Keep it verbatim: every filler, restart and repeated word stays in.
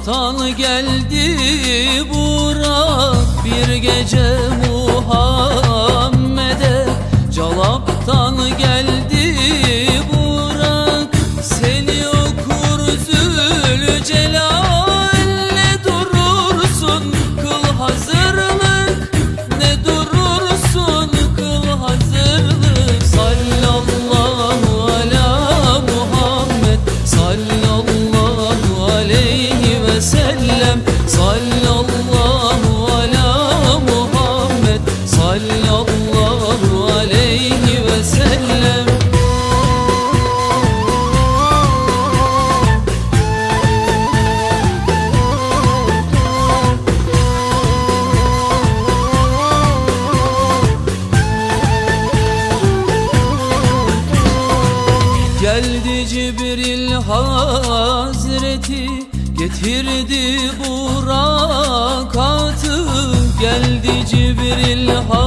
Celap'tan geldi Burak bir gece Muhammed'e. Celap'tan geldi Burak, seni okur Zülcelal. Ne durursun kıl hazırlık, ne durursun kıl hazırlık. Sallallahu ala Muhammed, sallallahu aleyhi ve sellem. Sallallahu ala Muhammed, sallallahu aleyhi ve sellem. Geldi Cibril Hazreti, getirdi Burak'ı. Geldi Cibril Hazreti,